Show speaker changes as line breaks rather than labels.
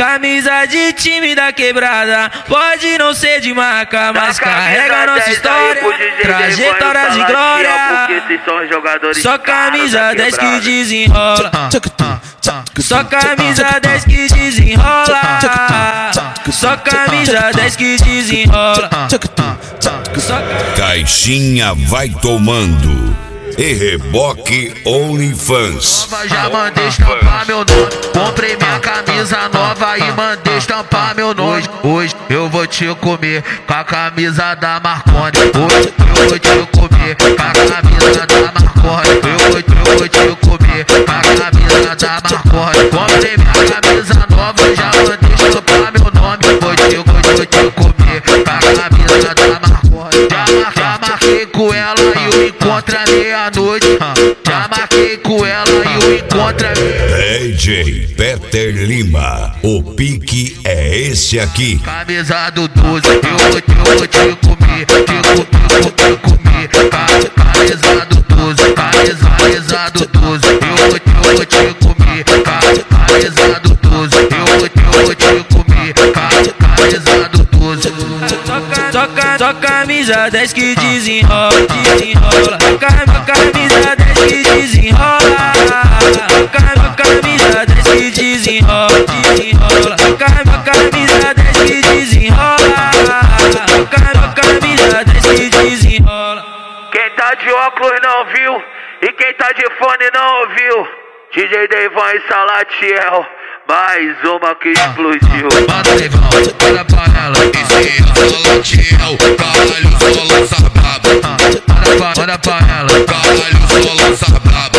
Camisa de time da quebrada, pode não ser de marca, mas carrega nossa história, trajetória de glória. Só camisa 10 que desenrola, só camisa 10 que desenrola, só camisa 10 que desenrola.
Caixinha vai tomando e reboque OnlyFans.
Já mandei estampar meu nome. Comprei minha camisa nova e mandei estampar meu nome. Hoje eu vou te comer com a camisa da Marconi. Hoje eu vou te comer com a camisa da Marconi. Eu vou te comer com a camisa da Marconi. Comprei minha camisa nova, já mandei estampar meu nome. Vou te comer com a camisa da Marconi. Já marquei com ela e o encontro é meia-noite. Já marquei com ela e o encontro é
DJ Peter Lima, o pique é esse aqui.
Camisa do 12, eu vou te comer, camisa do 12, camisa do 12, eu vou te comer, camisa do 12, eu vou te comer, camisa do 12.
Só camisa 10 que desenrola, camisa 10 que desenrola, camisa 10 que desenrola, camisa 10 que desenrola, camisa 10 que desenrola.
Quem tá de óculos não viu e quem tá de fone não ouviu. DJ Deivão e Salatiel, mais uma que explodiu. Manda Deivão, olha pra ela, esse é Salatiel, caralho, só lança braba. Olha pra ela, caralho, só lança braba.